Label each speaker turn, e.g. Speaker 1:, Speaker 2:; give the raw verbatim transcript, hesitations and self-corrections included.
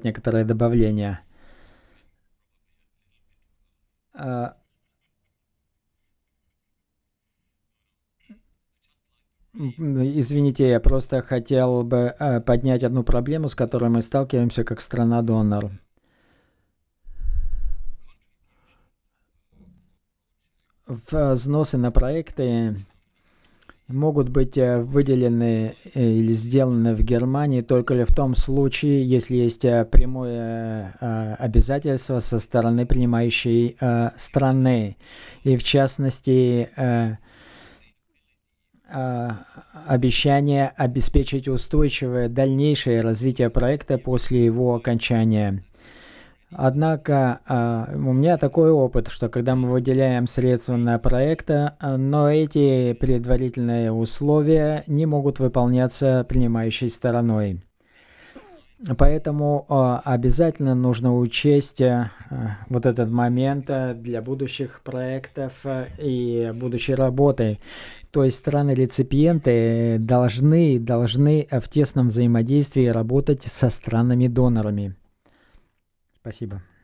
Speaker 1: некоторое добавление. А, м, Извините, я просто хотел бы э, поднять одну проблему, с которой мы сталкиваемся как страна-донор. Взносы на проекты могут быть э, выделены э, или сделаны в Германии только ли в том случае, если есть э, прямое э, обязательство со стороны принимающей э, страны. И в частности, э, э, обещание обеспечить устойчивое дальнейшее развитие проекта после его окончания. Однако а, у меня такой опыт, что когда мы выделяем средства на проекты, а, но эти предварительные условия не могут выполняться принимающей стороной. Поэтому а, обязательно нужно учесть а, вот этот момент а, для будущих проектов а, и будущей работы. То есть страны-реципиенты должны, должны в тесном взаимодействии работать со странами-донорами. Спасибо.